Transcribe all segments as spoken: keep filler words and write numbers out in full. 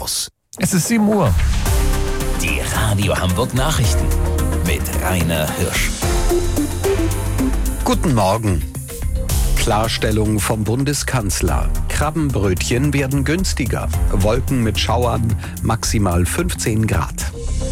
News. Es ist sieben Uhr. Die Radio Hamburg Nachrichten mit Rainer Hirsch. Guten Morgen. Klarstellung vom Bundeskanzler. Krabbenbrötchen werden günstiger. Wolken mit Schauern, maximal fünfzehn Grad.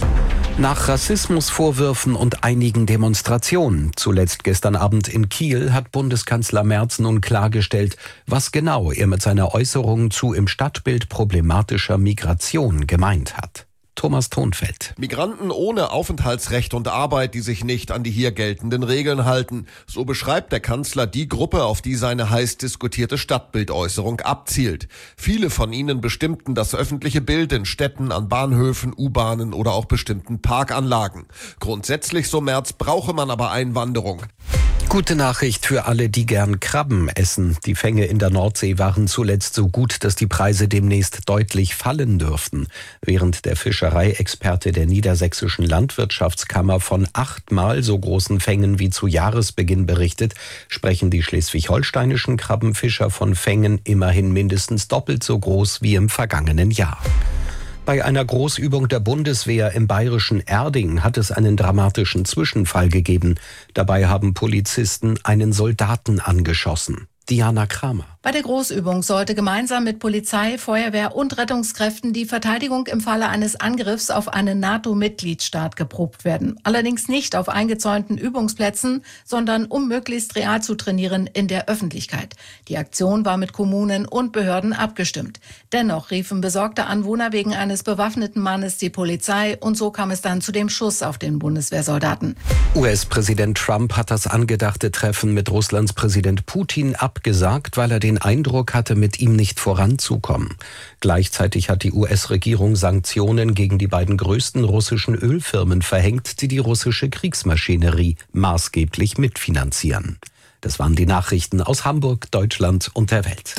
Nach Rassismusvorwürfen und einigen Demonstrationen, zuletzt gestern Abend in Kiel, hat Bundeskanzler Merz nun klargestellt, was genau er mit seiner Äußerung zu im Stadtbild problematischer Migration gemeint hat. Thomas Thonfeld. Migranten ohne Aufenthaltsrecht und Arbeit, die sich nicht an die hier geltenden Regeln halten. So beschreibt der Kanzler die Gruppe, auf die seine heiß diskutierte Stadtbildäußerung abzielt. Viele von ihnen bestimmten das öffentliche Bild in Städten, an Bahnhöfen, U-Bahnen oder auch bestimmten Parkanlagen. Grundsätzlich, so Merz, brauche man aber Einwanderung. Gute Nachricht für alle, die gern Krabben essen. Die Fänge in der Nordsee waren zuletzt so gut, dass die Preise demnächst deutlich fallen dürften. Während der Fischereiexperte der Niedersächsischen Landwirtschaftskammer von achtmal so großen Fängen wie zu Jahresbeginn berichtet, sprechen die schleswig-holsteinischen Krabbenfischer von Fängen immerhin mindestens doppelt so groß wie im vergangenen Jahr. Bei einer Großübung der Bundeswehr im bayerischen Erding hat es einen dramatischen Zwischenfall gegeben. Dabei haben Polizisten einen Soldaten angeschossen. Diana Kramer. Bei der Großübung sollte gemeinsam mit Polizei, Feuerwehr und Rettungskräften die Verteidigung im Falle eines Angriffs auf einen NATO-Mitgliedstaat geprobt werden. Allerdings nicht auf eingezäunten Übungsplätzen, sondern um möglichst real zu trainieren in der Öffentlichkeit. Die Aktion war mit Kommunen und Behörden abgestimmt. Dennoch riefen besorgte Anwohner wegen eines bewaffneten Mannes die Polizei und so kam es dann zu dem Schuss auf den Bundeswehrsoldaten. U S-Präsident Trump hat das angedachte Treffen mit Russlands Präsident Putin abgesagt, weil er den Eindruck hatte, mit ihm nicht voranzukommen. Gleichzeitig hat die U S-Regierung Sanktionen gegen die beiden größten russischen Ölfirmen verhängt, die die russische Kriegsmaschinerie maßgeblich mitfinanzieren. Das waren die Nachrichten aus Hamburg, Deutschland und der Welt.